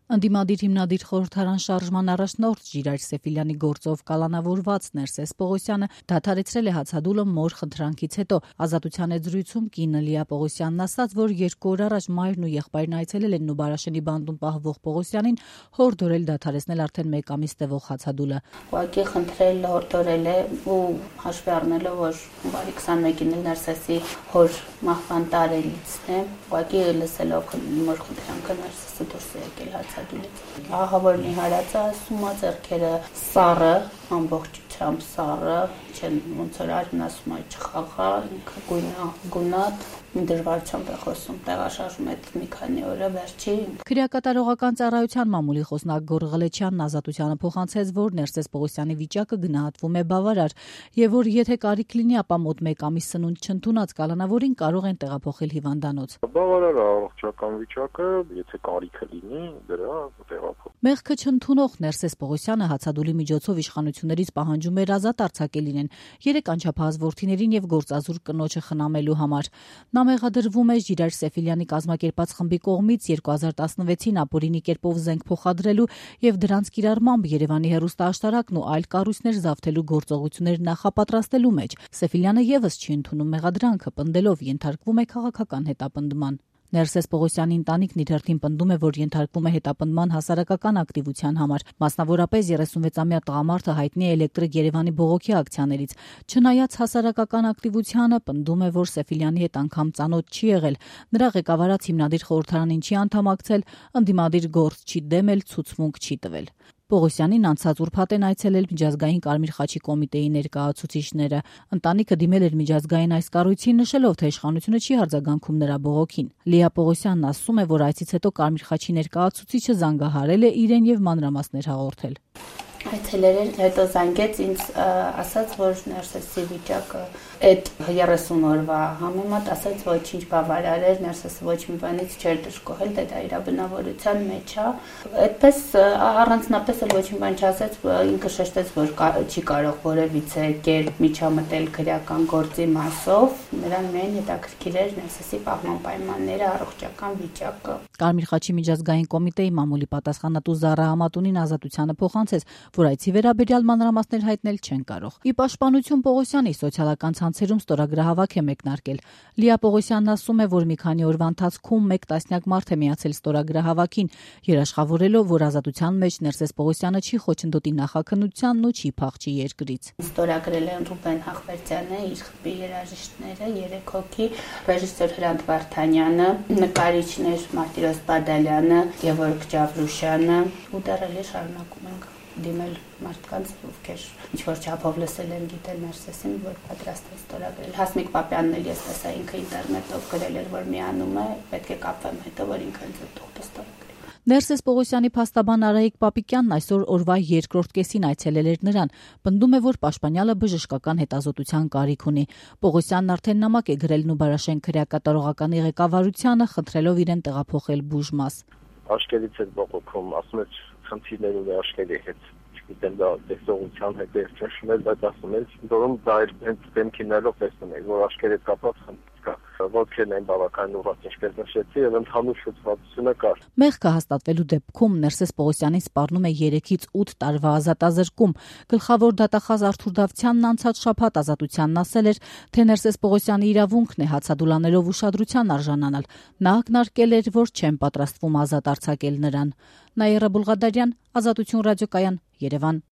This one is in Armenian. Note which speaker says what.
Speaker 1: Ընդդիմադիր հիմնադիր խորհրդարան շարժման առաջնորդ Ժիրայր Սեֆիլյանի գործով կալանավորված Ներսես Պողոսյանը դադարեցրել է հացադուլը մոր խնդրանքից հետո։ Ազատության զրույցում կինը Լիա Պողոսյանն ասաց, որ 2 օր առաջ մայրն ու եղբայրն այցելել են Նուբարաշենի բանտում պահվող Պողոսյանին հորդորել դադարեցնել արդեն 1 ամիս տևող հացադուլը։
Speaker 2: Ուղղակի խնդրել հորդորել է ու հաշվի առնելով, որ բարի 21-ին Ներսեսի հոր մահվան տարելիցն է, ուղղակի լսելով մոր խնդրանքը Ներսեսը դուրս է եկել հացադուլից։ Ահավորն իհարած ասում է ձեռքերը սառը, ամբողջությամբ սառը, չեն ոնց որ արին ասում է չխաղա, ինքը գունատ, դժվարությամբ է խոսում, տեղաշարժում է մի քանի օրը վերջի։
Speaker 1: Քրեակատարողական ծառայության մամուլի խոսնակ Գոռ Ղլեչյանն Ազատությանը փոխանցեց, որ Ներսես Պողոսյանի վիճակը գնահատվում է բավարար եւ որ եթե կարիք լինի, ապա մոտ 1 ամիս սնունդ չընդունած կալանավորին կարող են տեղափոխել հիվանդանոց։
Speaker 3: Բավարար է առողջական վիճակը, եթե կարիքը լինի, դրա տեղափոխ։
Speaker 1: Մեղքը չընդունող Ներսես Պողոսյանը հացադուլի միջոցով իշխանություններից պահանջում էր ազատ արձակել իրեն 3 անչափահաս որդիներին եւ գործազուրկ կնոջը խնամելու համար։ Նա մեղադրվում է Ժիրայր Սեֆիլյանի կազմակերպած խմբի կողմից 2016-ին ապօրինի կերպով զենք փոխադրելու եւ դրանց կիրառմամբ Երևանի հեռուստաաշտարակն ու այլ կառույցներ զավթելու գործողություններ նախապատրաստելու մեջ։ Սեֆիլյանը եւս չի ընդունում մեղադրանքը, պնդելով ենթարկվում է քաղաքական հետապնդման։ Ներսես Պողոսյանի ընտանիքն իր հերթին պնդում է, որ ենթարկվում է հետապնդման հասարակական ակտիվության համար, մասնավորապես 36-ամյա տղամարդը հայտնի է Էլեկտրիկ Երևանի բողոքի ակցիաներից։ Չնայած հասարակական ակտիվությանը, պնդում է, որ Սեֆիլյանի հետ անգամ ծանոթ չի եղել, նրա ղեկավարած հիմնադիր խորհրդարանին չի անդամակցել, ընդդիմադիր գործ չի դեմել, ցուցմունք չի տվել։ Պողոսյանին անցած ուրբաթ են այցելել միջազգային Կարմիր խաչի կոմիտեի ներկայացուցիչները։ Ընտանիքը դիմել էր միջազգային այս կառույցին, նշելով, թե իշխանությունը չի արձագանքում նրա բողոքին։ Լիա Պողոսյանն ասում է, որ այցից հետո Կարմիր խաչի ներկայացուցիչը զանգահարել է իրեն եւ մանրամասներ հաղորդել։
Speaker 2: Այցելել էր, հետո զանգեց ինձ, ասաց, որ Ներսեսի վիճակը այդ 30 օրվա համեմատ ասաց ոչինչ բավարար էր, Ներսեսը ոչ մի բանից չէր դժգոհել, դա իր բնավորության մեջ է։ Այդպես առանձնապես էլ ոչ մի բան չասեց, ինքը շեշտեց, որ չի կարող որևիցե կերպ միջամտել քրեական գործի մասով, նրան միայն հետաքրքիր էր Ներսեսի պահման պայմանները, առողջական վիճակը։
Speaker 1: Կարմիր խաչի միջազգային կոմիտեի մամուլի պատասխանատու Զարա Համատունին Ազատությանը փոխանցեց, որ այցի վերաբերյալ մանրամասներ հայտնել չեն կարող։ Ի պաշտպանություն Պողոսյանի սոցիալական ցանցերում ստորագրահավաք է մեկնարկել։ Լիա Պողոսյանն ասում է, որ մի քանի օրվա ընթացքում 1 տասնյակ մարդ է միացել ստորագրահավաքին, երաշխավորելով, որ Ազատության մեջ Ներսես Պողոսյանը չի խոչընդոտի նախաքննությանն ու չի փախչի երկրից։
Speaker 2: Ստորագրել են Ռուբեն Հախվերդյանը, իր խմբի երաժիշտները, 3 հոգի, ռեժիսոր Հրանտ Վարդանյանը, նկարիչներ Մարտիրոս Բադալյանը, Գևորգ Ջավրուշյանը, ու դեռ էլ շարունակում ենք դիմել մարդկանց, ովքեր ինչ-որ չափով լսել են, գիտել Ներսեսին, որ պատրաստ է ստորագրել։ Հասմիկ Պապյանն էլ ես տեսա, ինքը ինտերնետով գրել էր, որ միանում է, պետք է կապվեմ հետո, որ ինքը ինձ թողտը ստորագրի։
Speaker 1: Ներսես Պողոսյանի փաստաբան Արայիկ Պապիկյանն այսօր օրվա 2-րդ կեսին այցելել էր նրան, պնդում է, որ պաշտպանյալը բժշկական հետազոտության կարիք ունի։ Պողոսյանն արդեն նամակ է գրել Նուբարաշեն քրեակատարողականի ղեկավարությանը, խնդրելով իրեն տեղափոխել բուժմաս։
Speaker 3: Աշկերից է բողոքում, ասում է խնդիրներ ունի Աշկերի հետ, չգիտեմ դա տեսողության հետ է ճնշվել, բայց ասում է, որում դա հենց դեմքին նայելով տեսնում եք, որ Աշկերի հետ կապված խնդիր կա։ Ոտքերն են բավական ուղղված, ինչպես նշեցի, եւ ընդհանուր շփոթվածությունը կար։
Speaker 1: Մեղքը հաստատվելու դեպքում Ներսես Պողոսյանին սպառնում է 3-ից 8 տարվա ազատազրկում։ Գլխավոր դատախազ Արթուր Դավթյանն անցած շաբաթ Ազատությանն ասել էր, թե Ներսես Պողոսյանի իրավունքն է հացադուլաներով ուշադրության արժանանալ։ Նա ակնարկել էր, որ չեն պատրաստվում ազատ արձակել նրան։ Նաիրա Բուլղադարյան, Ազատություն ռադիոկայան, Երևան։